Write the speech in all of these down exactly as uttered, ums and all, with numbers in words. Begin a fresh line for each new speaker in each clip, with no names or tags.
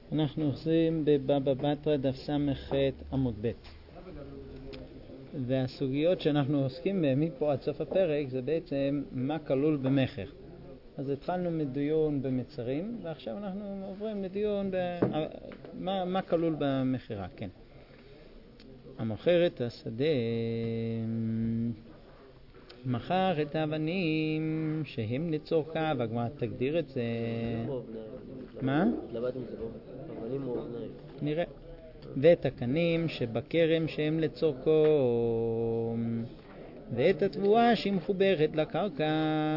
אנחנו עושים בבבא בתרא דף ס"ח עמוד ב', והסוגיות שאנחנו עוסקים בהן מפה עד סוף הפרק זה בעצם מה כלול במכר. אז התחלנו מדיון במצרים ועכשיו אנחנו עוברים לדיון במה מה כלול במכירה. כן, המוכר את השדה מכר את האבנים שהם לצורכה, והגמרא תגדיר את זה. מה?
אבנים או אבניים?
נראה. ואת הקנים שבכרם שהם לצורכו, ואת התבואה שהיא מחוברת לקרקע,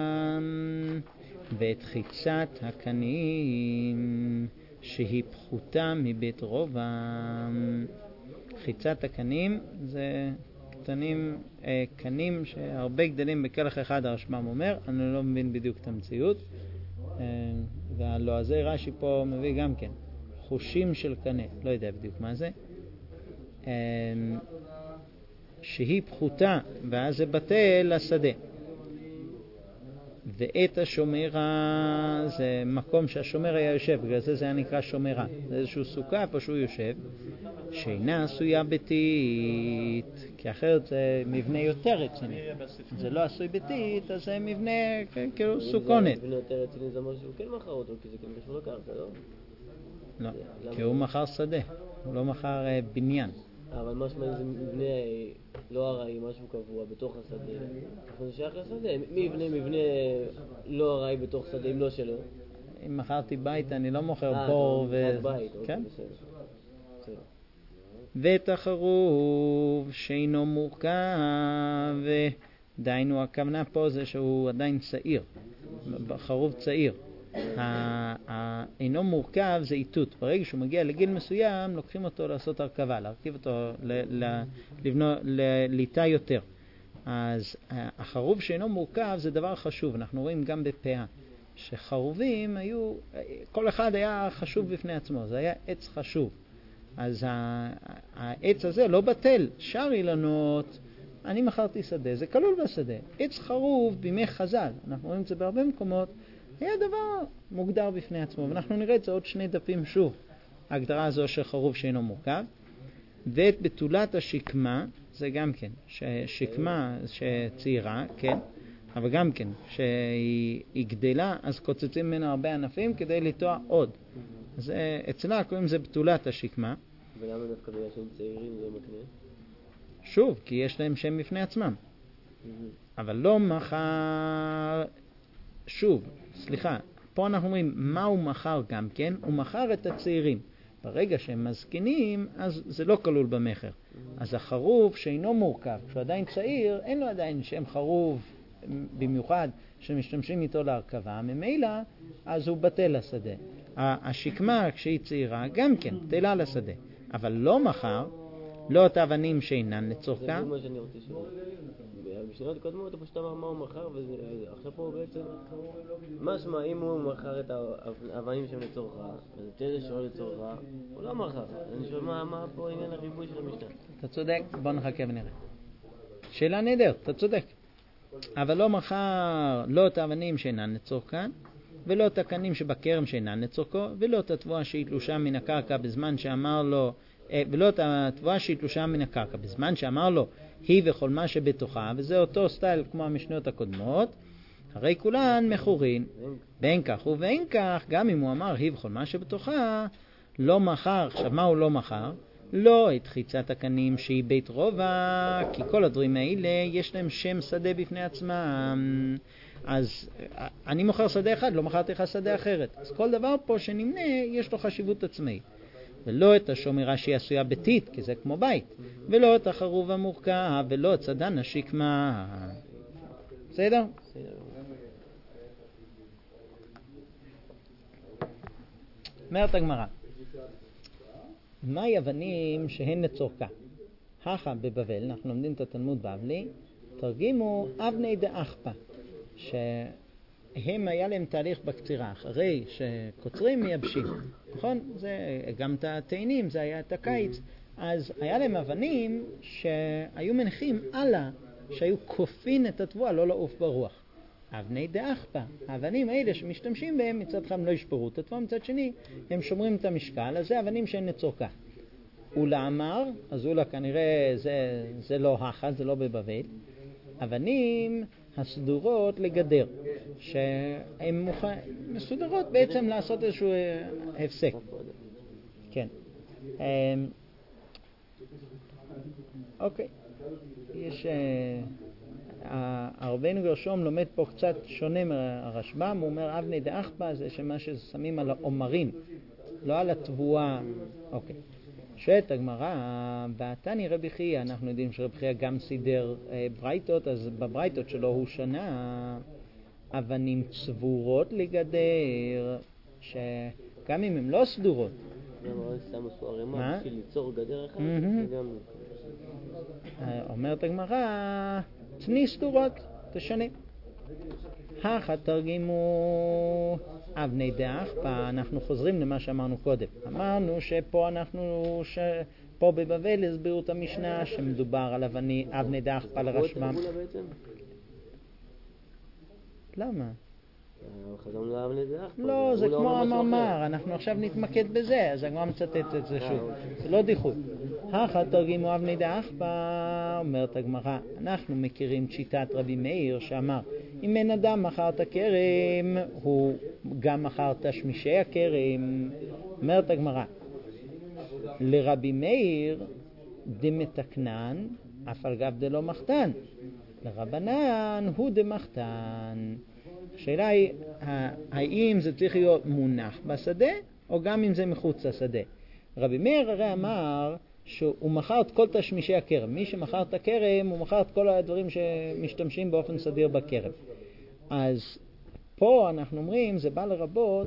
ואת חיצת הקנים שהיא פחותה מבית רובע. חיצת הקנים זה קטנים, אה, קנים שהרבה גדלים בכלך אחד, הרשב"ם אומר. אני לא מבין בדיוק את המציאות, אה, והלועזי רש"י פה מביא גם כן חושים של קנה, לא יודע בדיוק מה זה, אה, שהיא פחותה, ואז זה בטל לשדה. ואת השומרה זה מקום שהשומר היה יושב, בגלל זה זה היה נקרא שומרה, זה איזשהו סוכה פה שהוא יושב, שאינה עשויה ביתית, כי אחרת זה מבנה יותר רציני. זה לא עשוי ביתית, אז זה מבנה כאילו סוכונת.
מבנה יותר רציני זה אומר שהוא כן מכר אותו, כי זה כן קשור לקרקע, לא?
לא, כי הוא מכר שדה, הוא לא מכר בניין.
אבל משמע אם זה מבנה לא ארעי, משהו קבוע בתוך השדה, זה שייך לשדה. מי יבנה מבנה לא ארעי בתוך שדה אם לא שלו?
אם מכרתי בית אני לא מוכר בור ו...
בית,
כן?
בסדר.
ואת החרוב שאינו מורכב, דיינו הכוונה פה זה שהוא עדיין צעיר, חרוב צעיר. אינו מורכב זה איתות. ברגע שהוא מגיע לגיל מסוים לוקחים אותו לעשות הרכבה, להרכיב אותו, לבנות ליטה יותר. אז החרוב שאינו מורכב זה דבר חשוב. אנחנו רואים גם בפאה שחרובים היו, כל אחד היה חשוב בפני עצמו, זה היה עץ חשוב. אז העץ הזה לא בטל. שר אילנות, אני מכרתי שדה, זה כלול בשדה. עץ חרוב בימי חז"ל, אנחנו רואים את זה בהרבה מקומות, היה דבר מוגדר בפני עצמו, ואנחנו נראה את זה עוד שני דפים שוב, ההגדרה הזו של חרוב שאינו מורכב. ואת בתולת השקמה, זה גם כן, שקמה שצעירה, כן, אבל גם כן, שהיא גדלה, אז קוצצים ממנה הרבה ענפים כדי לטוע עוד. אז אצלה קוראים זה בתולת השקמה.
ולמה דווקא בגלל שהם צעירים זה מקנה?
שוב, כי יש להם שם בפני עצמם. אבל לא מחר, שוב, סליחה, פה אנחנו אומרים מה הוא מחר גם כן, הוא מחר את הצעירים. ברגע שהם מזקינים, אז זה לא כלול במחר. אז החרוב שאינו מורכב, כשהוא עדיין צעיר, אין לו עדיין שם חרוב במיוחד שמשתמשים איתו להרכבה, ממילא אז הוא בטל לשדה. השקמה כשהיא צעירה גם כן בטלה לשדה, אבל לא מחר, לא את האבנים שאינן לצורכה.
זה מה שאני רוצה לשאול. בשנייה קודמות אתה פשוט אמר מה הוא מכר, ועכשיו פה בעצם משמע אם הוא מכר את האבנים שהם לצורכה, וזה תראה שלא לצורכה, הוא לא מכר. אני שואל מה פה עניין הריבוי של המשנה.
אתה צודק, בוא נחכה ונראה. שאלה נהדרת, אתה צודק. אבל לא מכר לא את האבנים שאינן לצורכן, ולא את הקנים שבכרם שאינן לצורכו, ולא את התבואה שהיא תלושה מן הקרקע בזמן שאמר לו, ולא את התבואה שהיא תלושה מן הקרקע בזמן שאמר לו היא וכל מה שבתוכה, וזה אותו סטייל כמו המשנות הקודמות, הרי כולן מכורין, בין כך ובין כך, גם אם הוא אמר היא וכל מה שבתוכה, לא מחר. עכשיו מה הוא לא מחר? לא את חיצת הקנים שהיא בית רובע, כי כל הדברים האלה יש להם שם שדה בפני עצמם. אז אני מוכר שדה אחד, לא מכרתי לך שדה אחרת. אז כל דבר פה שנמנה יש לו חשיבות עצמאית. ולא את השומרה שהיא עשויה ביתית, כי זה כמו בית, ולא את החרוב המורכב, ולא את צדן השקמה. בסדר? אומרת הגמרא, מהי אבנים שהן לצורכה? הכה בבבל, אנחנו לומדים את התלמוד בבלי, תרגימו אבני דאחפה, שהם היה להם תהליך בקצירה, אחרי שקוצרים מייבשים, נכון? זה גם את התאנים, זה היה את הקיץ, אז היה להם אבנים שהיו מנחים הלאה, שהיו כופין את התבואה, לא לעוף ברוח. אבני דאחפה. האבנים האלה שמשתמשים בהם מצד אחד לא ישפרו את עצמם, מצד שני הם שומרים את המשקל, אז זה אבנים שהן לצורכה. אולה אמר, אז אולה כנראה זה, זה לא החד, זה לא בבבל. אבנים הסדורות לגדר, שהן מוכ... מסודרות בעצם לעשות איזשהו הפסק. כן. אוקיי. יש... הרבנו גרשום לומד פה קצת שונה מהרשב"ם, הוא אומר אבני דאחפה זה שמה ששמים על העומרים, לא על התבואה. אוקיי. שואלת הגמרא, בתני רבי חייא, אנחנו יודעים שרבי חייא גם סידר אה, ברייתות, אז בברייתות שלו הוא שנה אבנים צבורות לגדר, שגם אם הן לא סדורות.
שמו סוערמה בשביל ליצור גדר אחת, וגם...
אומרת הגמרא, תני סדורות, תשנה. אחת תרגימו אבני דאחפה, אנחנו חוזרים למה שאמרנו קודם. אמרנו שפה אנחנו, שפה בבבל הסבירו את המשנה שמדובר על אבני, אבני דאחפה לרשב"ם.
למה?
לא, זה כמו המאמר, אנחנו עכשיו נתמקד בזה, אז הגמרא מצטט את זה שוב. זה לא דיחוי. אחת תרגימו אבני דאחפה, אומרת הגמרא, אנחנו מכירים שיטת רבי מאיר שאמר, אם אין אדם מכר את הכרם, הוא גם מכר את תשמישי הכרם. אומרת הגמרא, לרבי מאיר דמתקנן, אף על גב דלא מחתן. לרבנן הוא דמחתן. השאלה היא, האם זה צריך להיות מונח בשדה, או גם אם זה מחוץ לשדה. רבי מאיר הרי אמר שהוא מכר את כל תשמישי הכרם. מי שמכר את הכרם, הוא מכר את כל הדברים שמשתמשים באופן סדיר בכרם. אז פה אנחנו אומרים, זה בא לרבות,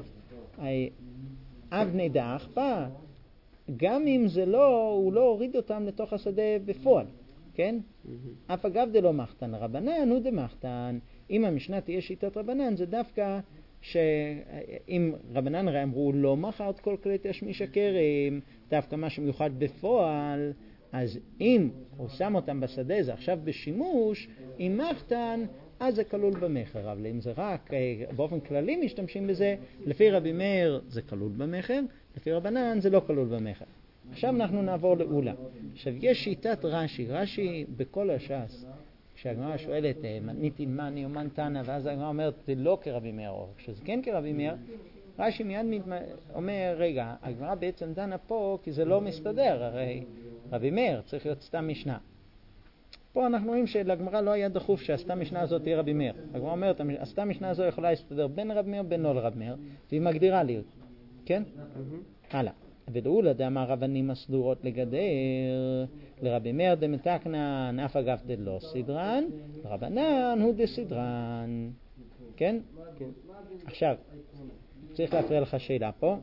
אבני דאחפה, גם אם זה לא, הוא לא הוריד אותם לתוך השדה בפועל, כן? אף אגב דלא מחתן, רבנן הוא דמחתן. אם המשנה תהיה שיטת רבנן, זה דווקא שאם רבנן הרי אמרו לא מכר את כל כלי תשמיש הכרם, דווקא מה שמיוחד בפועל, אז אם הוא שם אותם בשדה, זה עכשיו בשימוש, אם מחתן, אז זה כלול במחר. אבל אם זה רק באופן כללי משתמשים בזה, לפי רבי מאיר זה כלול במחר, לפי רבנן זה לא כלול במחר. עכשיו אנחנו נעבור לאולה. עכשיו יש שיטת רש"י, רש"י בכל הש"ס, כשהגמרא שואלת, מתניתין מני או מן תנא, ואז הגמרא אומרת, זה לא כרבי מאיר, או כשזה כן כרבי מאיר, רש"י מיד אומר, רגע, הגמרא בעצם דנה פה, כי זה לא מסתדר, הרי רבי מאיר צריך להיות סתם משנה. פה אנחנו רואים שלגמרא לא היה דחוף שהסתם משנה הזאת תהיה רבי מאיר. הגמרא אומרת, הסתם משנה הזו יכולה להסתדר בין רבי מאיר ובין לא לרבי מאיר, והיא מגדירה לי, כן? הלאה. ולאולה דאמר אבנים הסדורות לגדר, לרבי מאיר דמתקנן, אף אגב דלא סדרן, לרבנן הוא דסדרן. כן? כן. עכשיו, צריך להפריע לך שאלה פה.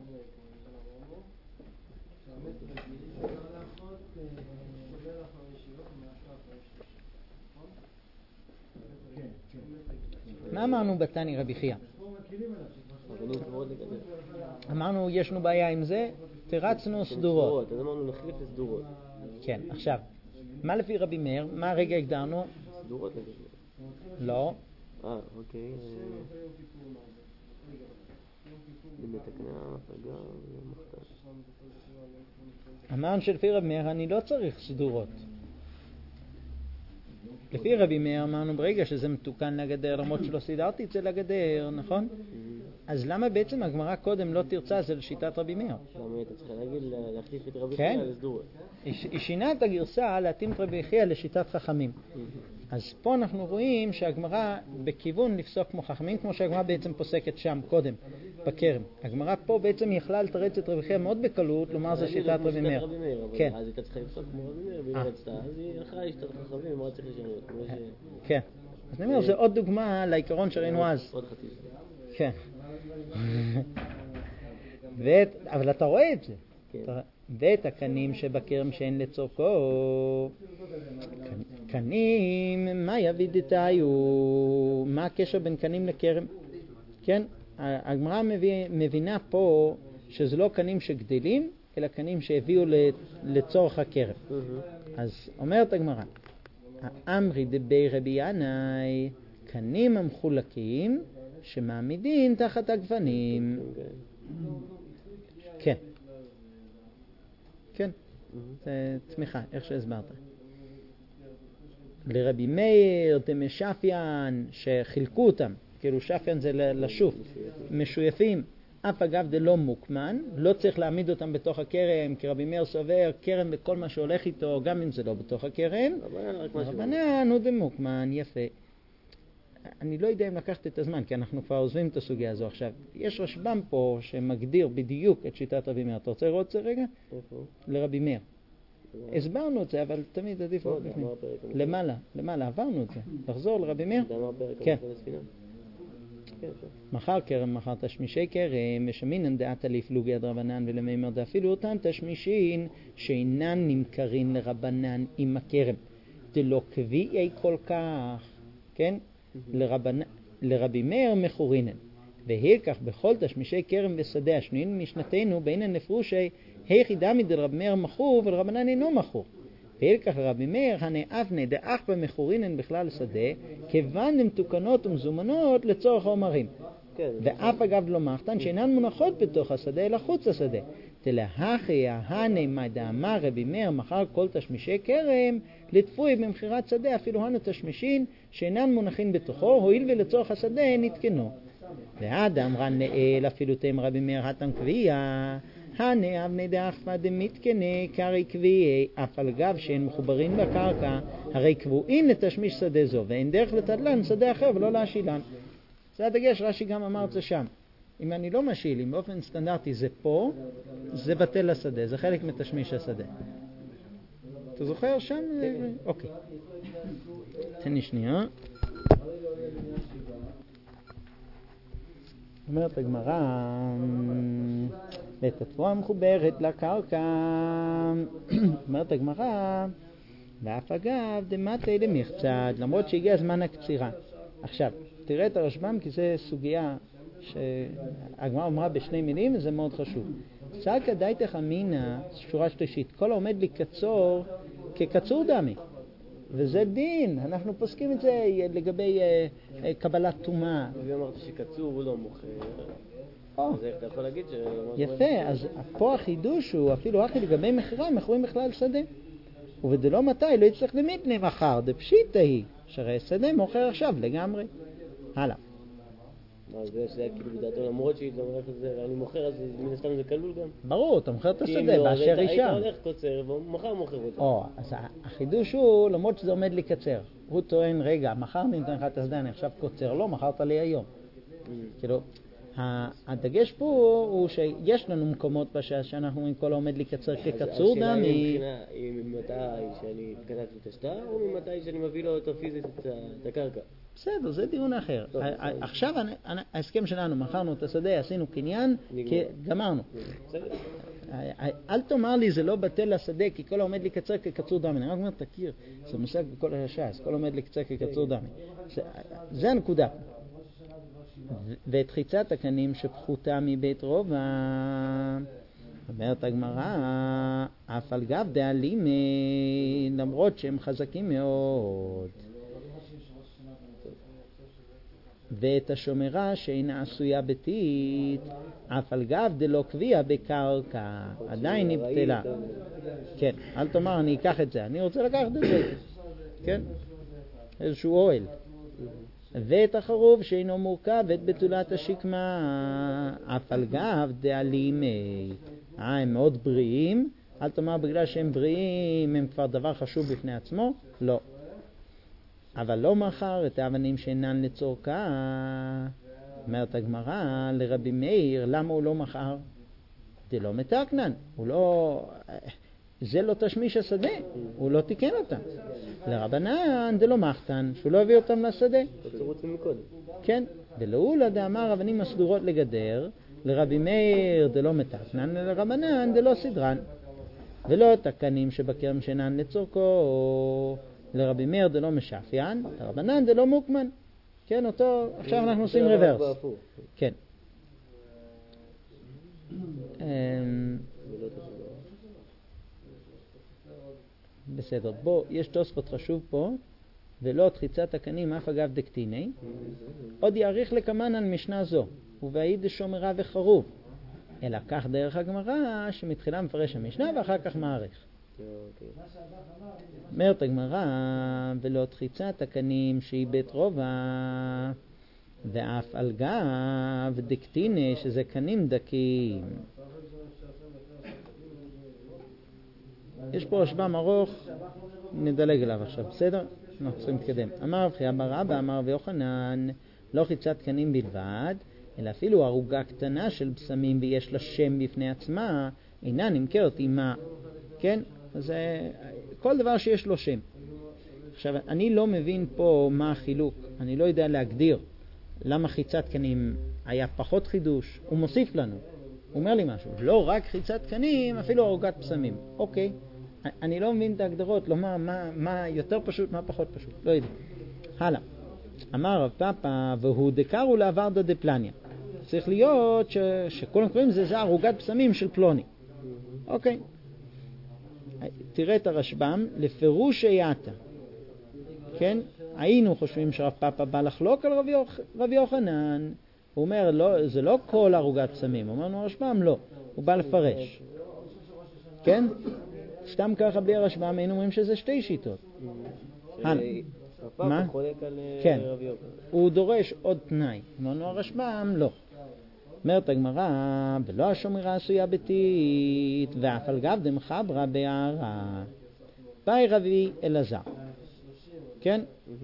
מה אמרנו בתני רבי חייא? אמרנו יש לנו בעיה עם זה, תרצנו סדורות.
אז אמרנו נחליף לסדורות.
כן, עכשיו, מה לפי רבי מאיר? מה הרגע הגדרנו?
סדורות נגיד.
לא.
אה, אוקיי. למתקנה, פגע, מחתש.
אמרנו שלפי רבי מאיר אני לא צריך סדורות. לפי רבי מאיר אמרנו ברגע שזה מתוקן לגדר, למרות שלא סידרתי את זה לגדר, נכון? אז למה בעצם הגמרא קודם לא תרצה זה לשיטת רבי מאיר?
למה היית צריכה להגיד להחליף את רבי חייא לסדורות?
היא שינה את הגרסה להתאים את רבי חייא לשיטת חכמים. אז פה אנחנו רואים שהגמרא בכיוון לפסוק כמו חכמים, כמו שהגמרא בעצם פוסקת שם קודם, בכרם. הגמרא פה בעצם יכלה לתרץ את רבי חייא מאוד בקלות, לומר זה שיטת רבי מאיר.
כן. אז הייתה צריכה לפסוק כמו רבי מאיר, והיא לא רצתה, אז היא הלכה לשיטת חכמים, מה צריך לשנות?
כן. אז אני אומר, זה עוד דוגמה לעיקרון שראינו אז.
עוד חצי.
כן. ואת, אבל אתה רואה את זה.
כן.
ואת הקנים שבכרם שאין לצורכו, קנים, מה יבידתיו? מה הקשר בין קנים לכרם? כן, הגמרא מבינה פה שזה לא קנים שגדלים, אלא קנים שהביאו לצורך הכרם. אז אומרת הגמרא, האמרי דבי רבי ינאי, תקנים המחולקים שמעמידים תחת הגוונים. כן. כן. זה תמיכה, איך שהסברת. לרבי מאיר דמשפיין שחילקו אותם, כאילו שפיין זה לשוף, משויפים, אף אגב דלא מוקמן, לא צריך להעמיד אותם בתוך הקרם, כי רבי מאיר סובר קרם וכל מה שהולך איתו, גם אם זה לא בתוך הקרם. רבנן הוא דמוקמן, יפה. אני לא יודע אם לקחת את הזמן, כי אנחנו כבר עוזבים את הסוגיה הזו עכשיו. יש רשב"ם פה שמגדיר בדיוק את שיטת רבי מאיר. אתה רוצה לראות את זה רגע? לרבי מאיר. הסברנו את זה, אבל תמיד עדיף לא בפנים. למעלה, למעלה, עברנו את זה. לחזור לרבי מאיר? כן. מחר כרם, מחר תשמישי כרם, ושמינן דעתה לפלוגי עד רבנן ולמימר דאפילו אותן תשמישין שאינן נמכרין לרבנן עם הכרם. דלא קביעי כל כך, כן? לרבנ... לרבי מאיר מחורינן. והילקח בכל תשמישי כרם ושדה השנין משנתנו בעינן נפרושי היחידה מדל רבי מאיר מחור ולרבנן אינו מחור. והילקח לרבי מאיר הנאבנה דאח במחורינן בכלל שדה כיוון הן תוקנות ומזומנות לצורך האומרים. ואף אגב לא מחתן שאינן מונחות בתוך השדה אלא חוץ השדה. תלהכי ההנה דאמר רבי מאיר מחר כל תשמישי כרם לתפוי במחירת שדה אפילו הנו תשמישין שאינן מונחין בתוכו הועיל ולצורך השדה נתקנו. והאדם רן נאל אפילו תם רבי מאיר התן קביעה הנה אבני דאחפא דמתקנה קרי קביעי אף על גב שהן מחוברים בקרקע הרי קבועים לתשמיש שדה זו ואין דרך לתדלן שדה אחר ולא להשילן. זה הדגש, רש"י גם אמר את זה שם. אם אני לא משיל, אם באופן סטנדרטי זה פה, זה בטל השדה, זה חלק מתשמיש השדה. אתה זוכר שם? אוקיי. תן לי שנייה. אומרת הגמרא, את התבואה מחוברת לקרקע. אומרת הגמרא, ואף אגב דמתי למחצד, למרות שהגיע זמן הקצירה. עכשיו, תראה את הרשב"ם, כי זה סוגיה שהגמרא אמרה בשני מילים, וזה מאוד חשוב. סלקא דייתך אמינא, שורה שלישית, כל העומד לקצור כקצור דמי. וזה דין, אנחנו פוסקים את זה לגבי uh, uh, קבלת טומאה.
ואמרת שקצור הוא לא מוכר.
או.
אז אתה יכול להגיד ש...
יפה, אז פה החידוש הוא אפילו אחי לגבי מחירה, מכורים בכלל שדה. ובדלא מתי לא יצטרך למיתנה מחר, דפשיטה היא, שהרי שדה מוכר עכשיו לגמרי. הלאה.
אז זה שזה היה כאילו בדעתו, למרות שהיא אומרת את זה, אני מוכר, אז מן הסתם זה כלול גם.
ברור, אתה מוכר את השדה באשר היא שם.
היית הולך קוצר, ומחר מוכר אותה.
או, אז החידוש הוא, למרות שזה עומד לקצר. הוא טוען, רגע, מחר אני נותן לך את השדה, אני עכשיו קוצר, לא, מחרת לי היום. כאילו, הדגש פה הוא שיש לנו מקומות בשעה שאנחנו אומרים כל העומד לקצר כקצור דמי.
השאלה היא ממתי שאני קטעתי את השטר, או ממתי שאני מביא לו אותו פיזית את הקרקע.
בסדר, זה דיון אחר. עכשיו ההסכם שלנו, מכרנו את השדה, עשינו קניין, גמרנו. אל תאמר לי זה לא בטל השדה, כי כל העומד לקצר כקצור דמי. אני רק אומר, תכיר, זה מושג בכל הש"ס, כל העומד לקצר כקצור דמי. זה הנקודה. ואת חיצת הקנים שפחותה מבית רובע, אומרת הגמרא, אף על גב דאלים, למרות שהם חזקים מאוד. ואת השומרה שאינה עשויה ביתית, אף על גב דלא קביע בקרקע, עדיין נבטלה. כן, אל תאמר אני אקח את זה, אני רוצה לקחת את זה. כן, איזשהו אוהל. ואת החרוב שאינו מורכב, ואת בתולת השקמה, אף על גב דאלימי. אה, הם מאוד בריאים, אל תאמר בגלל שהם בריאים, הם כבר דבר חשוב בפני עצמו, לא. אבל לא מחר את האבנים שאינן לצורכה. אומרת הגמרא לרבי מאיר, למה הוא לא מחר? זה לא מתקנן, הוא לא... זה לא תשמיש השדה, הוא לא תיקן אותם. לרבנן זה לא מחתן, שהוא לא הביא אותם לשדה. כן, ולאולה דאמר אבנים מסדורות לגדר, לרבי מאיר זה לא מתקנן, לרבנן זה לא סדרן. ולא תקנים שבקרם שאינן לצורכו, לרבי מאיר זה לא משפיין, לרבנן זה לא מוקמן. כן, אותו, עכשיו אנחנו עושים רוורס. כן. בסדר, בוא, יש תוספות חשוב פה, ולא תחיצת הקנים אף אגב דקטיני, עוד יאריך לקמן על משנה זו, ובעיד דשומרה וחרוב. אלא כך דרך הגמרא, שמתחילה מפרש המשנה ואחר כך מעריך. אומרת הגמרא, ולא תחיצת הקנים שהיא בית רובע, ואף על גב דקטיני שזה קנים דקים. יש פה רשב"ם ארוך, נדלג עליו עכשיו, בסדר? אנחנו צריכים להתקדם. אמר רבי חייא בר אבא, אמר רבי יוחנן, לא חיצת קנים בלבד, אלא אפילו ערוגה קטנה של בשמים ויש לה שם בפני עצמה, אינה נמכרת עימה. כן? אז כל דבר שיש לו שם. עכשיו, אני לא מבין פה מה החילוק, אני לא יודע להגדיר למה חיצת קנים היה פחות חידוש, הוא מוסיף לנו, הוא אומר לי משהו, לא רק חיצת קנים, אפילו ערוגת בשמים. אוקיי, אני לא מבין את ההגדרות, לומר מה, מה יותר פשוט, מה פחות פשוט, לא יודע. הלאה. אמר רב פאפא, והוא דקרו לעברדא דפלניה. צריך להיות ש... שכל קוראים זה זה ערוגת בשמים של פלוני. אוקיי. תראה את הרשב"ם, לפירוש היתה. כן? היינו חושבים שרב פאפא בא לחלוק על רבי, יוח... רבי יוחנן. הוא אומר, לא, זה לא כל ערוגת בשמים. אמרנו הרשב"ם, לא. הוא בא לפרש. כן? סתם ככה בלי הרשב"ם, היינו אומרים שזה שתי שיטות. הלאה. מה? כן. הוא דורש עוד תנאי. אמרנו הרשב"ם, לא. אומרת הגמרא, ולא השומרה עשויה ביתית, ואף על גב דמחברה בהערה. באי רבי אלעזר. כן?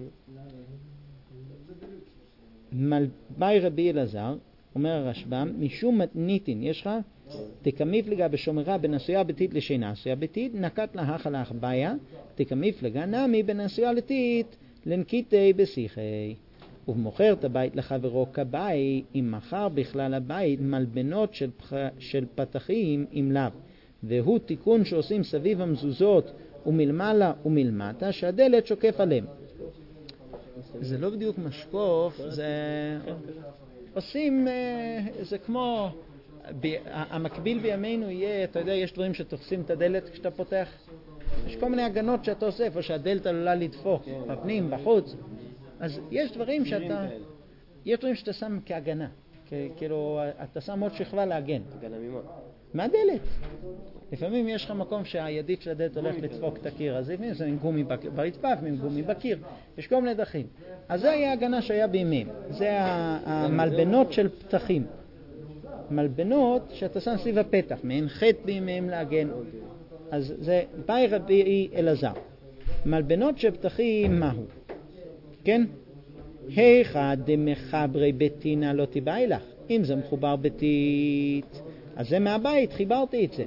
באי רבי אלעזר, אומר הרשב"ם, משום מתניתין, יש לך? תקמיפלגה בשומרה בין עשויה ביתית לשינה עשויה ביתית, נקט לה החלך בעיה, תקמיפלגה נמי בין עשויה ביתית לנקיטי בשיחי. ובמוכר את הבית לחברו כבאי, אם מכר בכלל הבית מלבנות של, פח... של פתחים עם לב, והוא תיקון שעושים סביב המזוזות ומלמעלה ומלמטה שהדלת שוקף עליהם. זה לא בדיוק משקוף, זה עושים, זה כמו המקביל בימינו יהיה, אתה יודע, יש דברים שתופסים את הדלת כשאתה פותח, יש כל מיני הגנות שאתה עושה איפה שהדלת עלולה לדפוק, בפנים, בחוץ. אז יש דברים שאתה, יש דברים שאתה שם כהגנה, כאילו אתה שם עוד שכבה להגן.
הגנה ממה?
מהדלת. לפעמים יש לך מקום שהידית של הדלת הולך לדפוק את הקיר, אז לפעמים זה מגומי ברצפה, מגומי בקיר, יש כל מיני דרכים. אז זה היה הגנה שהיה בימים, זה המלבנות של פתחים. מלבנות שאתה שם סביב הפתח, מעין חטא בימיהם להגן. אז זה באי רבי אלעזר. מלבנות של פתחים מהו? כן? היכא דמחברי ביתינה לא תיבאי לך. אם זה מחובר ביתית, אז זה מהבית, חיברתי את זה.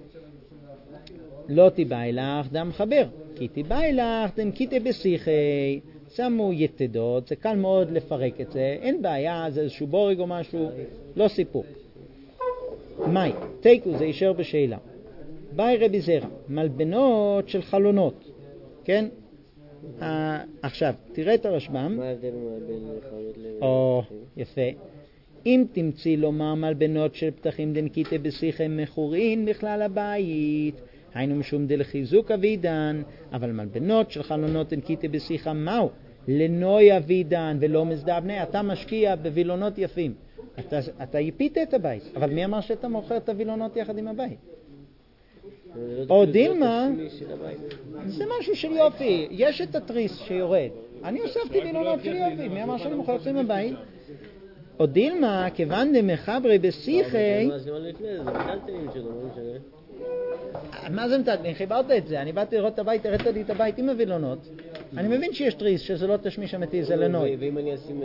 לא תיבאי לך דם חבר, כי תיבאי לך דם קיטי בשיחי. שמו יתדות, זה קל מאוד לפרק את זה, אין בעיה, זה איזשהו בורג או משהו, לא סיפור. מאי, תיקו, זה יישאר בשאלה. באי רבי זרע, מלבנות של חלונות, כן? אה, עכשיו, תראה את הרשב"ם.
מה ההבדל בין חלונות ל...
או, יפה. אם תמציא לומר מלבנות של פתחים דנקיטה בשיחי מחורין בכלל הבית, היינו משום דלחיזוק אבידן, אבל מלבנות של חלונות דנקיטה בשיחה מהו? לנוי אבידן ולא מזדה בני. אתה משקיע בווילונות יפים. אתה, אתה יפית את הבית, אבל מי אמר שאתה מוכר את הווילונות יחד עם הבית? או דילמה, זה משהו של יופי, יש את התריס שיורד, אני הוספתי וילונות של יופי, מי אמר שאני מוכר את הבית? או דילמה, כיוון דמחברי בשיחי, מה זה מטלטלים? חיברת את זה, אני באתי לראות את הבית, הראית לי את הבית עם הווילונות, אני מבין שיש תריס, שזה לא תשמיש אמיתי, זה לנוי.
ואם אני אשים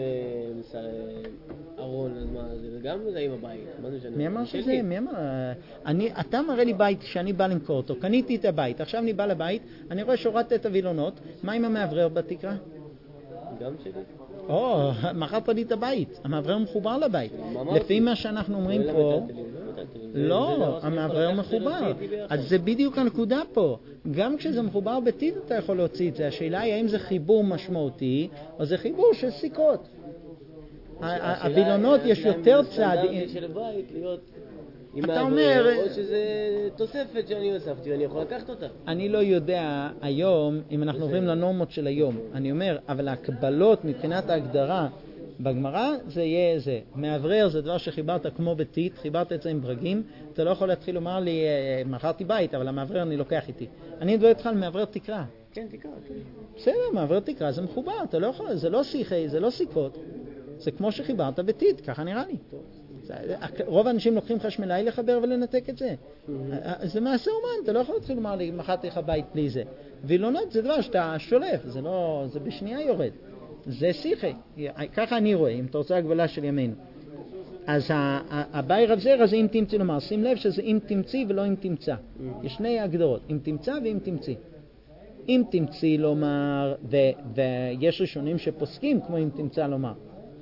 ארון, אז מה, זה גם זה עם הבית?
מי אמר שזה? מי אמר? אתה מראה לי בית שאני בא למכור אותו, קניתי את הבית, עכשיו אני בא לבית, אני רואה שהורדת את הווילונות, מה עם המעברר בתקרה?
גם שלי.
או, מכרת לי את הבית, המעברר מחובר לבית. לפי מה שאנחנו אומרים פה, לא, המעברר מחובר. אז זה בדיוק הנקודה פה. גם כשזה מחובר ביתית אתה יכול להוציא את זה. השאלה היא האם זה חיבור משמעותי, או זה חיבור של סיכות. הווילונות יש יותר צעדים.
של בית להיות עם
אתה
האברך,
אומר...
או שזה תוספת שאני הוספתי ואני יכול לקחת אותה.
אני לא יודע היום, אם אנחנו עוברים לנורמות של היום, אני אומר, אבל הקבלות מבחינת ההגדרה בגמרא זה יהיה זה. מאוורר זה דבר שחיברת כמו בתית, חיברת את זה עם ברגים, אתה לא יכול להתחיל לומר לי, מכרתי בית, אבל המאוורר אני לוקח איתי. אני מדבר איתך על מאוורר תקרה.
כן, תקרה, כן.
בסדר, מאוורר תקרה זה מחובר, אתה לא יכול, זה לא שיחי, זה לא סיכות. זה כמו שחיברת בתית, ככה נראה לי. זה, רוב האנשים לוקחים חשמלאי לחבר ולנתק את זה. זה מעשה אומן, אתה לא יכול להתחיל לומר לי, מכרתי לך בית בלי זה. וילונות זה דבר שאתה שולף, זה לא, זה בשנייה יורד. זה שיחי, ככה אני רואה, אם אתה רוצה הגבלה של ימינו. אז הבאי רב זרע זה אם תמצא לומר, שים לב שזה אם תמציא ולא אם תמצא. יש שני הגדרות, אם תמצא ואם תמציא. אם תמציא לומר, ויש ראשונים שפוסקים כמו אם תמצא לומר.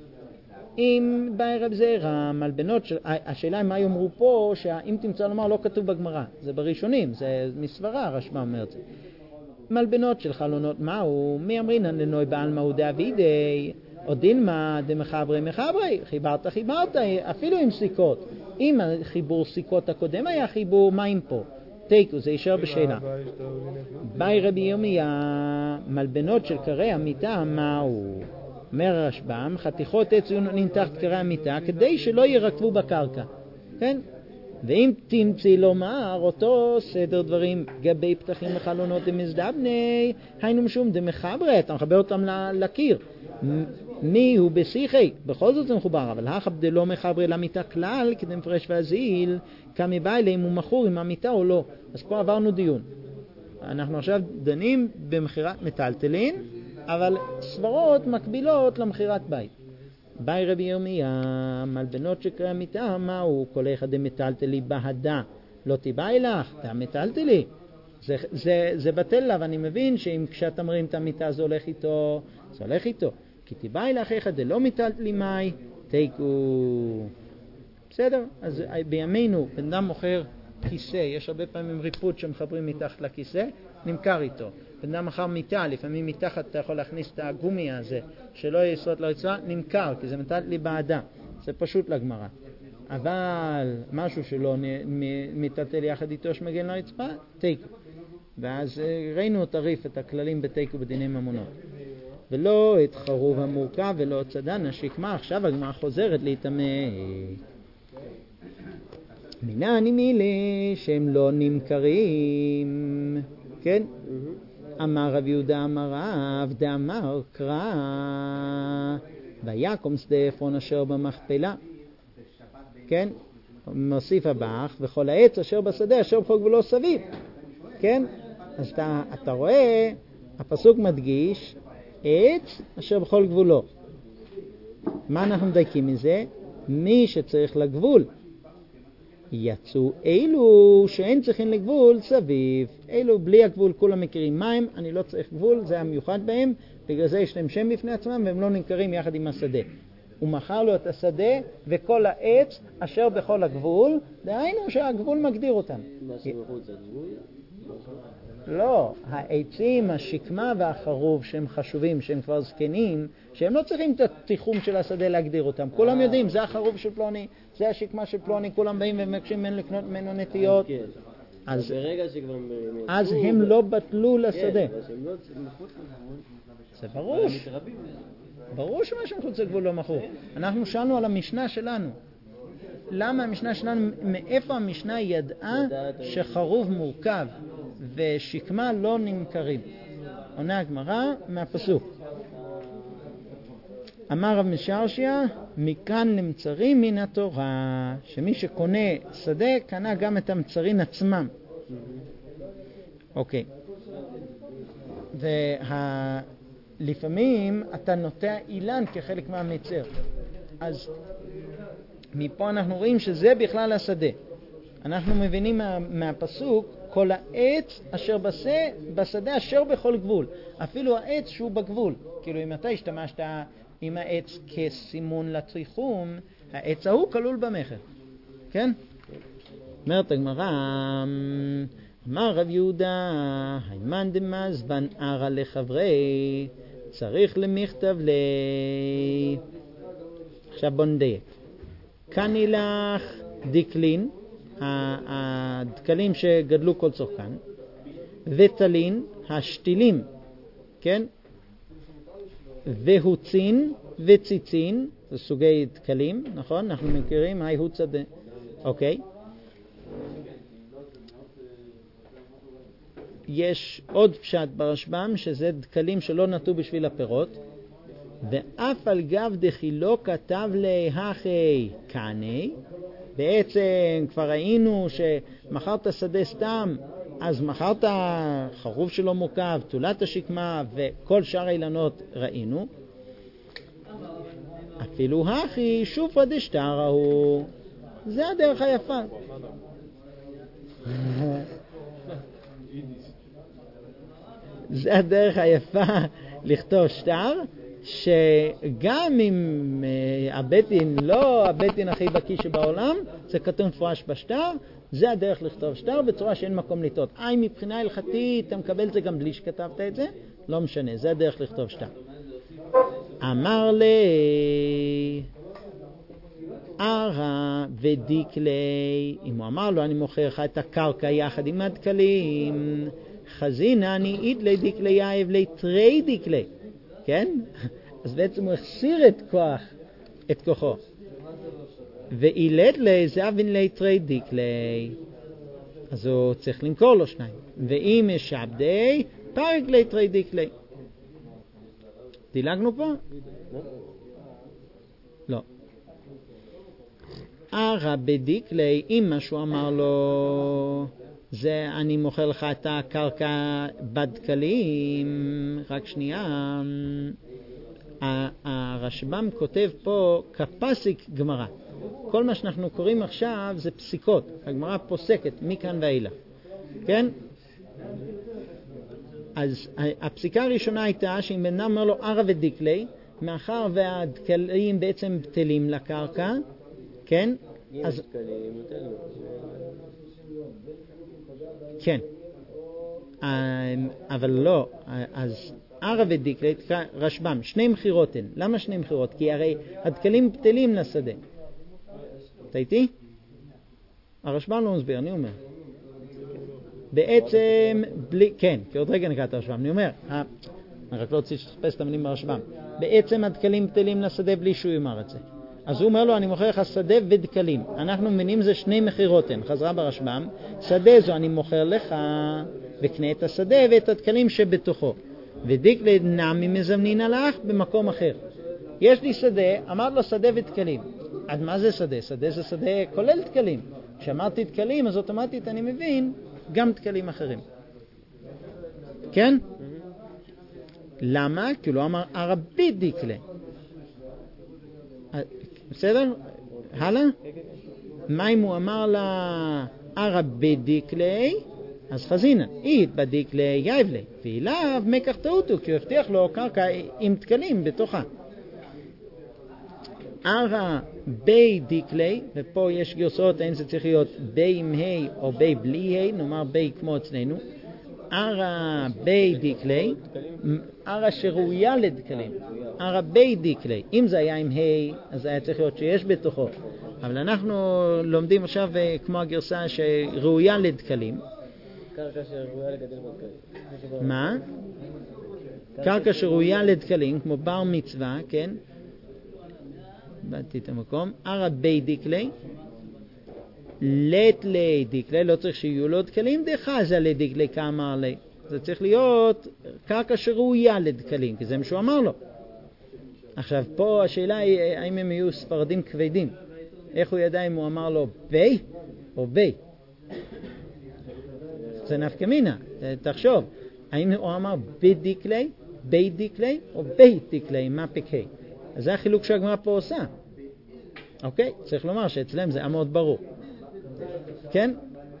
אם באי רב זרע, מלבנות, של, השאלה היא מה יאמרו פה, שאם תמצא לומר לא כתוב בגמרא, זה בראשונים, זה מסברה, הרשב"א אומר את זה. מלבנות של חלונות מהו, מי אמרינן לנוי בעל מהו דאבידי, או דילמה דמחברי מחברי, חיברת חיברת, אפילו עם סיכות. אם החיבור סיכות הקודם היה חיבור, מה עם פה? תיקו, זה יישאר בשאלה. באי רבי ירמיה, מלבנות של קרי המיטה מהו? אומר הרשב"ם, חתיכות עץ יהיו תחת קרי המיטה, כדי שלא ירקבו בקרקע. כן? ואם תמציא לומר אותו סדר דברים גבי פתחים וחלונות דמזדבני, היינו משום דמחברי, אתה מחבר אותם לקיר. מי הוא בשיחי? בכל זאת זה מחובר, אבל החב דלא מחברי למיטה כלל, כדי מפרש והזיל, כמי בא אליהם הוא מכור עם המיטה או לא. אז פה עברנו דיון. אנחנו עכשיו דנים במחירת מטלטלין, אבל סברות מקבילות למחירת בית. באי רבי ירמיה, מלבנות שקרי המיטה, מהו? כל אחד מטלטלי בהדה, לא תיבאי לך, אתה מטלטלי. זה, זה, זה בטל לה, ואני מבין שאם כשאתה מרים את המיטה זה הולך איתו, זה הולך איתו. כי תיבאי לך אחד, זה לא מטלטלי מאי, תיקו. בסדר? אז בימינו, בן אדם מוכר כיסא, יש הרבה פעמים ריפוד שמחברים מתחת לכיסא, נמכר איתו. בן אדם מחר מיטה, לפעמים מתחת אתה יכול להכניס את הגומי הזה, שלא יסוד לרצועה, נמכר, כי זה מטלטלי בעדה. זה פשוט לגמרא. אבל משהו שלא מטלטל יחד איתו שמגן לרצפה, תיקו. ואז ראינו את הריף, את הכללים בתיקו בדיני ממונות. ולא את חרוב המורכב ולא את צדן השקמה, עכשיו הגמרא חוזרת להתעמק. מינני מילי שהם לא נמכרים, כן? אמר רב יהודה אמר רב דאמר קרא ויקום שדה עפרון אשר במכפלה, כן? מוסיף הבח וכל העץ אשר בשדה אשר בכל גבולו סביב, כן? אז אתה, אתה רואה הפסוק מדגיש עץ אשר בכל גבולו. מה אנחנו מדייקים מזה? מי שצריך לגבול. יצאו אילו שאין צריכים לגבול סביב. אילו בלי הגבול כולם מכירים מים, אני לא צריך גבול, זה המיוחד בהם, בגלל זה יש להם שם בפני עצמם והם לא נמכרים יחד עם השדה. הוא מכר לו את השדה וכל העץ אשר בכל הגבול, דהיינו שהגבול מגדיר אותם.
מה שבחוץ הגבול?
לא, העצים, השקמה והחרוב שהם חשובים, שהם כבר זקנים, שהם לא צריכים את התיחום של השדה להגדיר אותם. כולם יודעים, זה החרוב של פלוני, זה השקמה של פלוני, כולם באים ומבקשים ממנו לקנות ממנו נטיות. אז
ברגע שכבר...
אז הם לא בטלו לשדה.
כן, אבל שהם לא מחוץ לגבול.
זה ברור. ברור שמה שמחוץ לגבול לא מכור. אנחנו שאלנו על המשנה שלנו. למה המשנה שלנו, מאיפה המשנה ידעה שחרוב מורכב ושקמה לא נמכרים? עונה הגמרא מהפסוק. אמר רב משרשיה, מכאן למצרים מן התורה, שמי שקונה שדה קנה גם את המצרים עצמם. אוקיי. ולפעמים אתה נוטע אילן כחלק מהמצר. אז מפה אנחנו רואים שזה בכלל השדה. אנחנו מבינים מה, מהפסוק, כל העץ אשר בשדה, בשדה אשר בכל גבול. אפילו העץ שהוא בגבול. כאילו אם אתה השתמשת עם העץ כסימון לתריחום, העץ ההוא כלול במחר. כן? אומרת הגמרא, אמר רב יהודה, הימן דמזבן ערה לחברי, צריך למכתב ל... עכשיו בוא נדייק. כאן הילך דקלין, הדקלים שגדלו כל צורכן, וטלין, השתילים, כן? והוצין וציצין, זה סוגי דקלים, נכון? אנחנו מכירים, היי הוצא ד... אוקיי. יש עוד פשט ברשב"ם, שזה דקלים שלא נטו בשביל הפירות, ואף על גב דחילו כתב להכי כעני, בעצם כבר ראינו שמחרת שדה סתם, אז מחרת חרוב שלא מורכב, תולת השקמה וכל שאר האילנות ראינו. אפילו הכי שופא דשטרא הוא, זה הדרך היפה. זה הדרך היפה לכתוב שטר, שגם אם uh, הבטין לא הבטין הכי בקי שבעולם, זה כתוב מפורש בשטר, זה הדרך לכתוב שטר בצורה שאין מקום לטעות. איי, מבחינה הלכתית אתה מקבל את זה גם בלי שכתבת את זה, לא משנה, זה הדרך לכתוב שטר. אמר לי ערה ודיקלי, אם הוא אמר לו אני מוכר לך את הקרקע יחד עם הדקלים, חזינה אני אידלי דיקלי יאיב לי תרי דיקלי, כן? אז בעצם הוא החסיר את כוח, את כוחו. ואילד לי זה אבין לי תרי דיקלי, אז הוא צריך למכור לו שניים. ואם יש שעבדי, פרק לי תרי דיקלי. דילגנו פה? לא. ערה בדיקלי, אם משהו אמר לו, זה אני מוכר לך את הקרקע בדקלים, רק שנייה, הרשב"ם כותב פה כפסיק גמרא. כל מה שאנחנו קוראים עכשיו זה פסיקות, הגמרא פוסקת מכאן ואילך, כן? אז הפסיקה הראשונה הייתה שאם בן אדם אומר לו ערה ודיקלי, מאחר והדקלים בעצם בטלים לקרקע, כן? אז כן, אבל לא, אז ערה ודיקלי, רשב"ם, שני מחירות הן. למה שני מחירות? כי הרי הדקלים בטלים לשדה. אתה איתי? הרשב"ם לא מסביר, אני אומר. בעצם, בלי, כן, כי עוד רגע נקרא את הרשב"ם, אני אומר, אני רק לא רוצה שתחפש את המילים ברשב"ם. בעצם הדקלים בטלים לשדה בלי שהוא יאמר את זה. אז הוא אומר לו, אני מוכר לך שדה ודקלים. אנחנו מבינים זה שני מחירות הן, חזרה ברשב"ם. שדה זו אני מוכר לך, וקנה את השדה ואת הדקלים שבתוכו. ודיקלי נמי מזמנין הלך במקום אחר. יש לי שדה, אמר לו שדה ודקלים. עד מה זה שדה? שדה זה שדה כולל דקלים. כשאמרתי דקלים, אז אוטומטית אני מבין גם דקלים אחרים. כן? למה? כי הוא לא אמר ערבי דיקלי. בסדר? הלאה? מה אם הוא אמר לה ערבי דיקלי? אז חזינה, אית בדיקלי יבלי, ואליו מקח טעותו, כי הוא הבטיח לו קרקע עם תקלים בתוכה. ערה בי דיקלי, ופה יש גרסאות, האם זה צריך להיות בי עם ה' או בי בלי ה', נאמר בי כמו אצלנו. ערה בי דיקלי, ערה שראויה לדקלים. ערה בי דיקלי, אם זה היה עם ה' אז היה צריך להיות שיש בתוכו. אבל אנחנו לומדים עכשיו כמו הגרסה שראויה לדקלים.
קרקע שראויה לגדל בדקלים.
מה? קרקע שראויה לדקלים, כמו בר מצווה, כן? באתי את המקום. ערה בי דיקלי, לת לי דיקלי, לא צריך שיהיו לו דקלים, דחזה לדיקלי כאמר לי. זה צריך להיות קרקע שראויה לדקלים, כי זה מה שהוא אמר לו. עכשיו, פה השאלה היא, האם הם יהיו ספרדים כבדים? איך הוא ידע אם הוא אמר לו בי או בי? זה נפקא מינה, תחשוב. האם הוא אמר בי דיקלי, בי דיקלי או בי דיקלי, מה פקהי? אז זה החילוק שהגמרא פה עושה. אוקיי? צריך לומר שאצלם זה מאוד ברור. כן?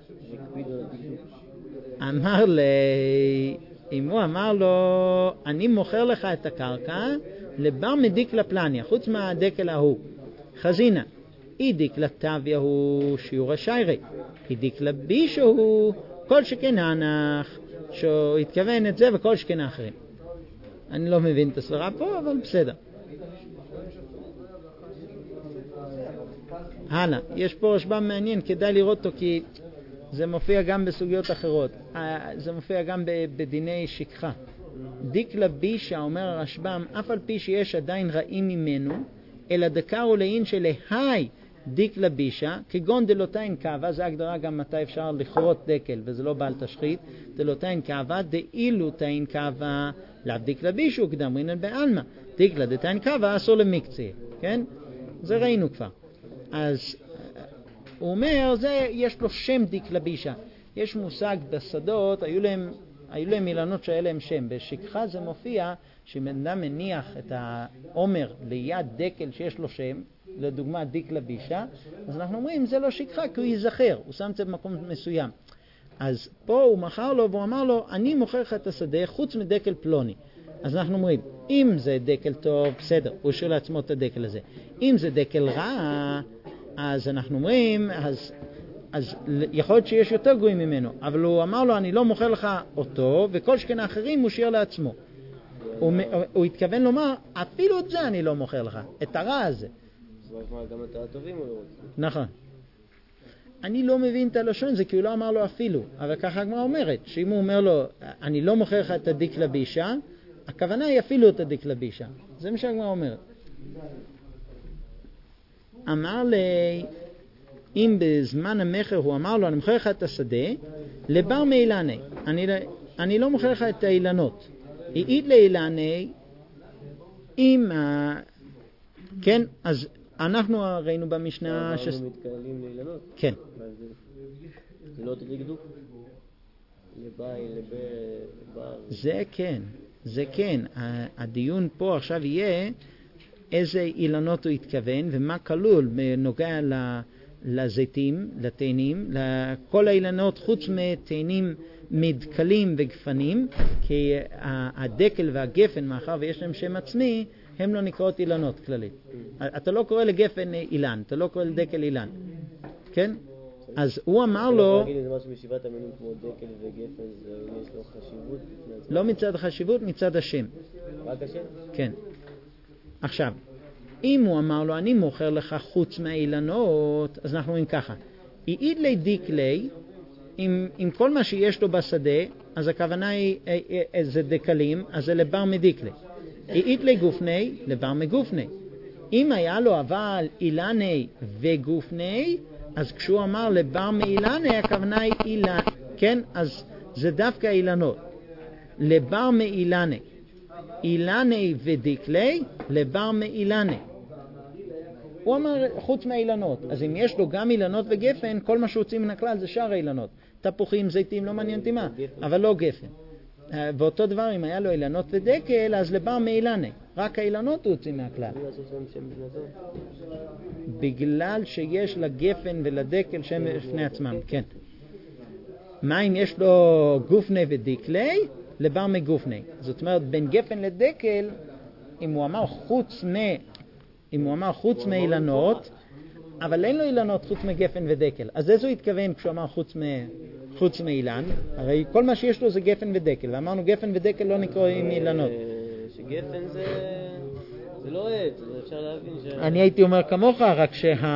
אמר לי, אם הוא אמר לו, אני מוכר לך את הקרקע לבר מדיקלה פלניה, חוץ מהדקל ההוא. חזינה, אי דיקלה טביה הוא שיעור השיירי, אי דיקלה בישו הוא כל שכן הנח, שהוא התכוון את זה וכל שכן האחרים. אני לא מבין את הסברה פה, אבל בסדר. הלאה, יש פה רשב"ם מעניין, כדאי לראות אותו כי זה מופיע גם בסוגיות אחרות. זה מופיע גם בדיני שכחה. דיקלה בישה, אומר הרשב"ם, אף על פי שיש עדיין רעים ממנו, אלא דקר ולעין שלהי דיקלה בישה, כגון דלותיין קאבה, זה הגדרה גם מתי אפשר לכרות דקל, וזה לא בעל תשחית, דלותיין קאבה, דאילו תאין קאבה, לאו דיקלה בישו, קדמרינן בעלמא, דיקלה דתאין קאבה, אסור למקצה, כן? זה ראינו כבר. אז הוא אומר, זה, יש לו שם דיקלה בישה. יש מושג בשדות, היו להם, היו להם אילנות שהיה להם שם. בשכחה זה מופיע שבן אדם מניח את העומר ליד דקל שיש לו שם, לדוגמה דיקלה בישה, אז אנחנו אומרים, זה לא שכחה, כי הוא ייזכר, הוא שם את זה במקום מסוים. אז פה הוא מכר לו והוא אמר לו, אני מוכר לך את השדה חוץ מדקל פלוני. אז אנחנו אומרים, אם זה דקל טוב, בסדר, הוא השאיר לעצמו את הדקל הזה. אם זה דקל רע, אז אנחנו אומרים, אז, אז יכול להיות שיש יותר גרועים ממנו, אבל הוא אמר לו, אני לא מוכר לך אותו, וכל שכן האחרים הוא שיר לעצמו. הוא, הוא התכוון לומר, אפילו את זה אני לא מוכר לך, את הרע הזה.
גם את הטובים הוא לא רוצה.
נכון. אני לא מבין את הלשון, זה כי הוא לא אמר לו אפילו, אבל ככה הגמרא אומרת, שאם הוא אומר לו, אני לא מוכר לך את הדיקלה בישה, הכוונה היא אפילו את הדיקלה בישה. זה מה שהגמרא אומרת. אמר לי, אם בזמן המחר הוא אמר לו, אני מוכר לך את השדה, לבר מאילני, אני, אני לא מוכר לך את האילנות. העיד לאילני, אם, כן, אז אנחנו ראינו במשנה
ש... אנחנו מתקללים לאילנות?
כן.
זה לא תדקדוק? לבי, לבר...
זה כן, זה כן. הדיון פה עכשיו יהיה איזה אילנות הוא התכוון ומה כלול בנוגע לזיתים, לתאנים, לכל האילנות חוץ מתאנים מדקלים וגפנים, כי הדקל והגפן, מאחר ויש להם שם עצמי, הם לא נקראות אילנות כללית. אתה לא קורא לגפן אילן, אתה לא קורא לדקל אילן. כן? אז הוא אמר לו...
תגיד, זה משהו בישיבת המינים כמו דקל וגפן, יש לו חשיבות?
לא מצד החשיבות, מצד השם.
רק השם?
כן. עכשיו, אם הוא אמר לו, אני מוכר לך חוץ מהאילנות, אז אנחנו אומרים ככה. העיד לי דיקלי, עם, עם כל מה שיש לו בשדה, אז הכוונה היא, זה דקלים, אז זה לבר מדיקלי. העיד לי גופני, לבר מגופני. אם היה לו אבל אילני וגופני, אז כשהוא אמר לבר מאילני, הכוונה היא אילן. כן? אז זה דווקא אילנות. לבר מאילני. אילני ודיקלי, לבר מאילני. הוא אמר חוץ מהאילנות. אז אם יש לו גם אילנות וגפן, כל מה שהוצאים מן הכלל זה שאר האילנות. תפוחים, זיתים, לא מעניין אותי מה, אבל לא גפן. ואותו דבר, אם היה לו אילנות ודקל, אז לבר מאילני. רק האילנות הוצאים מהכלל. בגלל שיש לגפן ולדקל שם בפני עצמם, כן. מה אם יש לו גופני ודיקלי? לבר מגופני. זאת אומרת, בין גפן לדקל, אם הוא אמר חוץ מ... אם הוא אמר חוץ מאילנות, אבל אין לו אילנות חוץ מגפן ודקל. אז איזה הוא התכוון כשהוא אמר חוץ, מ... חוץ מאילן? הרי כל מה שיש לו זה גפן ודקל, ואמרנו גפן ודקל לא נקראים אילנות.
שגפן זה... זה לא עץ, אפשר להבין ש...
אני הייתי אומר כמוך, רק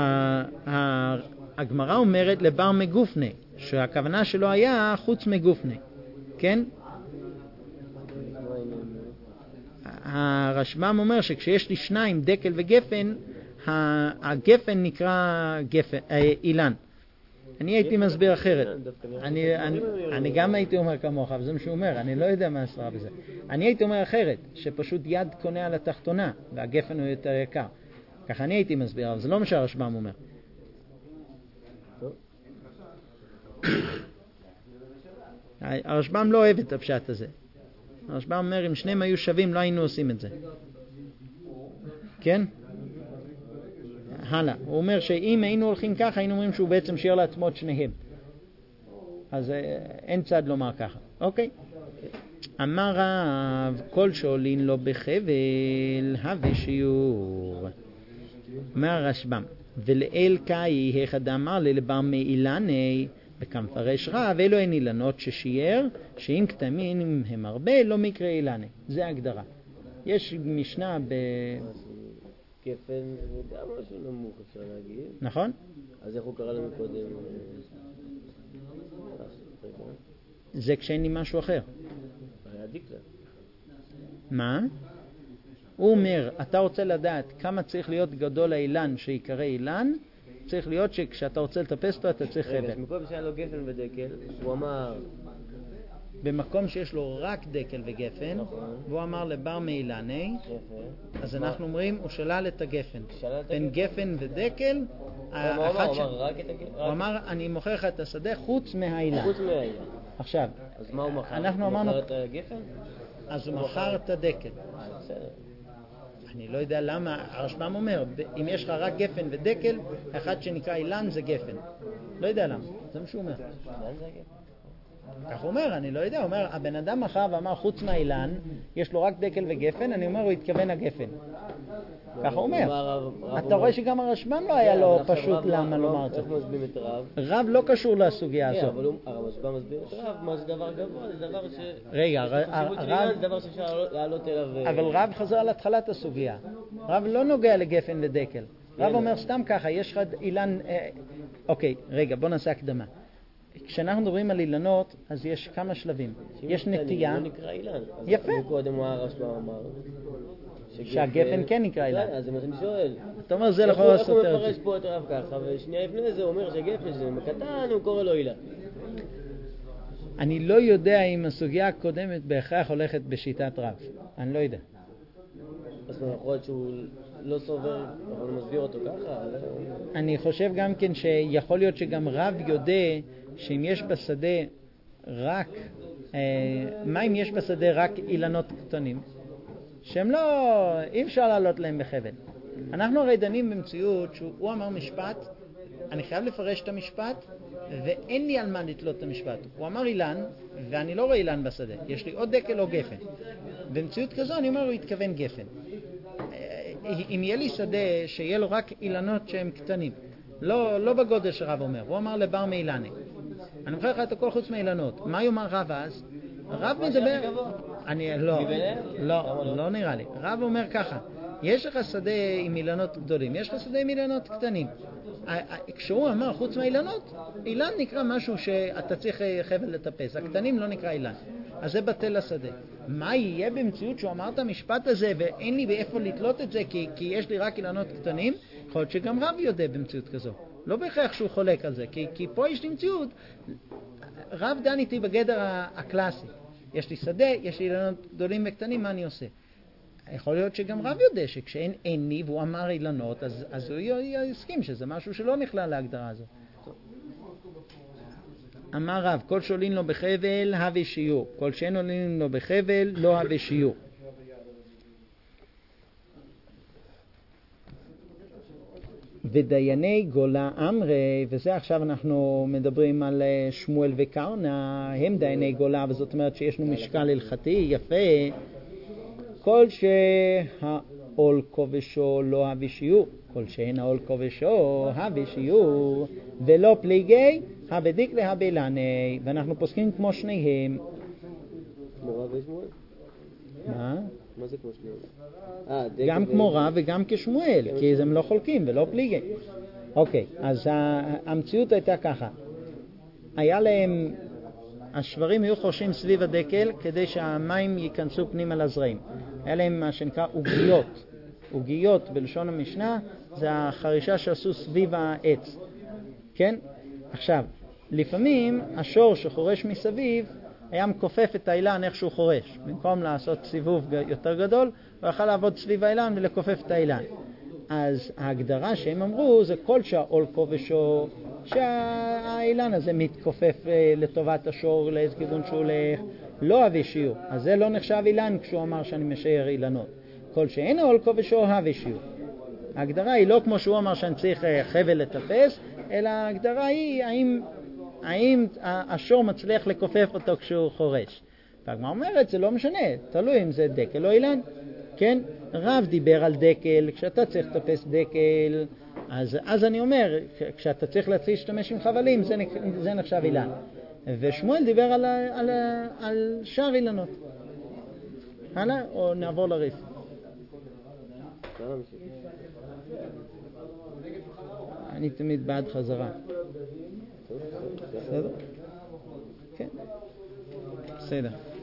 שהגמרא אומרת לבר מגופני, שהכוונה שלו היה חוץ מגופני. כן? הרשב"ם אומר שכשיש לי שניים, דקל וגפן, הגפן נקרא גפן, אילן. אני הייתי מסביר אחרת. אני, אני, אני גם הייתי אומר כמוך, אבל זה מה שהוא אומר, אני לא יודע מה הסברה בזה. אני הייתי אומר אחרת, שפשוט יד קונה על התחתונה, והגפן הוא יותר יקר. ככה אני הייתי מסביר, אבל זה לא מה שהרשב"ם אומר. הרשב"ם לא אוהב את הפשט הזה. הרשב"ם אומר, אם שניהם היו שווים, לא היינו עושים את זה. כן? הלאה. הוא אומר שאם היינו הולכים ככה, היינו אומרים שהוא בעצם שיר לעצמו את שניהם. אז אין צד לומר ככה. אוקיי? אמר רב, כל שעולין לו בחבל, הווה שיעור. אומר הרשב"ם, ולאל קאי, אחד אמר לי לבר מאילני, וכמפרש רב, אלו הן אילנות ששיער, שאם כתמים הם הרבה, לא מקרה אילני. זה ההגדרה. יש משנה ב...
גפן זה גם משהו נמוך אפשר להגיד.
נכון?
אז איך הוא קרא לנו קודם?
זה כשאין לי משהו אחר.
היה דיקלה.
מה? הוא אומר, אתה רוצה לדעת כמה צריך להיות גדול האילן שיקרא אילן, צריך להיות שכשאתה רוצה לטפס אותו אתה צריך חבל.
רגע, במקום שהיה לו גפן ודקל, הוא אמר...
במקום שיש לו רק דקל וגפן,
נכון.
והוא אמר לבר מאילני,
יפה.
אז אנחנו אומרים, הוא שלל את הגפן.
שלל את
בין גפן ודקל,
מה הוא אמר? הוא אמר רק את הגפן?
הוא אמר, אני מוכר לך את השדה חוץ מהאילן.
חוץ מהאילן.
עכשיו,
אז מה הוא מכר?
אנחנו
הוא
אמרנו-
מכר את הגפן?
אז הוא מכר את הדקל.
אה, בסדר.
אני לא יודע למה, הרשב"ם אומר, ב- אם יש לך רק גפן ודקל, אחד שנקרא אילן זה גפן. לא יודע למה, זה מה שהוא אומר.
לאן זה הגפן?
כך הוא אומר, אני לא יודע, הוא אומר, הבן אדם מכר ואמר חוץ מהאילן, יש לו רק דקל וגפן, אני אומר, הוא התכוון הגפן. ככה הוא אומר.
מה הרב- רב
אתה
אומר?
רואה שגם הרשב"ם לא היה
כן,
לו
אבל עכשיו
פשוט
רב-
למה
רב-
לומר את זה.
איך מסבירים את רב?
רב לא קשור לסוגיה
כן,
הזו.
אבל הוא- הרשב"ם מסביר את רב, מה זה דבר גבוה? זה דבר ש...
רגע,
יש לו
ר-
חשיבות של
הרב-
עניין, זה דבר שאפשר לעלות- לעלות אליו... אה,
אבל רב חזר על התחלת הסוגיה. רב לא נוגע לגפן ודקל. רב
כן.
אומר סתם ככה, יש לך אילן... אה, אוקיי, רגע, בוא נעשה הקדמה. כשאנחנו מדברים על אילנות, אז יש כמה שלבים.
שאם
יש
קטנים,
נטייה,
לא נקרא אילן. אז
יפה.
קודם מה הרשב"ם אמר? שגפן-
שהגפן כן נקרא אילן.
אז זה מה שאני שואל.
אתה אומר, זה
איך
לכאורה
הוא- איך הוא
סותר את
מפרש
זה.
פה את הרב ככה, ושנייה לפני זה הוא אומר שגפן שזה קטן, הוא קורא לו אילן.
אני לא יודע אם הסוגיה הקודמת בהכרח הולכת בשיטת רב. אני לא יודע.
אז יכול להיות שהוא לא סובר, אבל הוא מסביר אותו ככה. אבל-
אני חושב גם כן שיכול להיות שגם רב יודע שאם יש בשדה רק, אה, מה אם יש בשדה רק אילנות קטנים? שהם לא, אי אפשר לעלות להם בחבל. אנחנו הרי דנים במציאות שהוא אמר משפט, אני חייב לפרש את המשפט, ואין לי על מה לתלות את המשפט. הוא אמר אילן, ואני לא רואה אילן בשדה. יש לי או דקל או גפן. במציאות כזו אני אומר, הוא התכוון גפן. אם יהיה לי שדה שיהיה לו רק אילנות שהם קטנים, לא, לא בגודל שרב אומר, הוא אמר לבר מאילני, אני מוכר לך את הכל חוץ מאילנות. מה יאמר רב אז? רב מדבר... אני לא, לא, לא נראה לי. רב אומר ככה, יש לך שדה עם אילנות גדולים, יש לך שדה עם אילנות קטנים. כשהוא אמר חוץ מהאילנות, אילן נקרא משהו שאתה צריך חבל לטפס, הקטנים לא נקרא אילן. אז זה בטל השדה. מה יהיה במציאות שהוא אמר את המשפט הזה ואין לי באיפה לתלות את זה כי, כי יש לי רק אילנות קטנים? יכול להיות שגם רב יודע במציאות כזו. לא בהכרח שהוא חולק על זה, כי, כי פה יש לי מציאות. רב דן איתי בגדר הקלאסי. יש לי שדה, יש לי אילנות גדולים וקטנים, מה אני עושה? יכול להיות שגם רב יודע שכשאין אין לי והוא אמר אילנות, אז, אז הוא יסכים שזה משהו שלא נכלל להגדרה הזו. אמר רב, כל שולין לו בחבל, הווה שיעור. כל שאין עולין לו בחבל, לא הווה שיעור. ודייני גולה אמרי, וזה עכשיו אנחנו מדברים על שמואל וקרנה, הם דייני גולה, וזאת אומרת שיש לנו משקל הלכתי יפה. כל שהעול כובשו לא הווה שיעור, כל שאין העול כובשו הווה שיעור, ולא פליגי הווה דיקלה הווה אילני, ואנחנו פוסקים כמו שניהם.
כמו רב ושמואל?
מה?
מה זה כמו שניהם? אה, דקל
גם
ו-
כמו רב וגם כשמואל, כי הם לא חולקים ולא פליגי. אוקיי, אז ה- המציאות הייתה ככה. היה להם, השברים היו חורשים סביב הדקל כדי שהמים ייכנסו פנימה לזרעים. היה להם מה שנקרא עוגיות. עוגיות בלשון המשנה זה החרישה שעשו סביב העץ. כן? עכשיו, לפעמים השור שחורש מסביב היה מכופף את האילן איך שהוא חורש. במקום לעשות סיבוב יותר גדול, הוא יכול לעבוד סביב האילן ולכופף את האילן. אז ההגדרה שהם אמרו זה כל שהעול כובשו, שהאילן הזה מתכופף לטובת השור לאיזה כיוון שהוא הולך, לא הווה שיעור. אז זה לא נחשב אילן כשהוא אמר שאני משער אילנות. כל שאין העול כובשו הווה שיעור. ההגדרה היא לא כמו שהוא אמר שאני צריך חבל לטפס, אלא ההגדרה היא האם, האם השור מצליח לכופף אותו כשהוא חורש. והגמרא אומרת זה לא משנה, תלוי אם זה דקל או אילן. כן? רב דיבר על דקל, כשאתה צריך לטפס דקל, אז, אז אני אומר, כשאתה צריך להשתמש עם חבלים, זה, זה נחשב אילן. ושמואל דיבר על, על, על שאר אילנות. הלאה, או נעבור לריף. אני תמיד בעד חזרה. בסדר? כן. בסדר.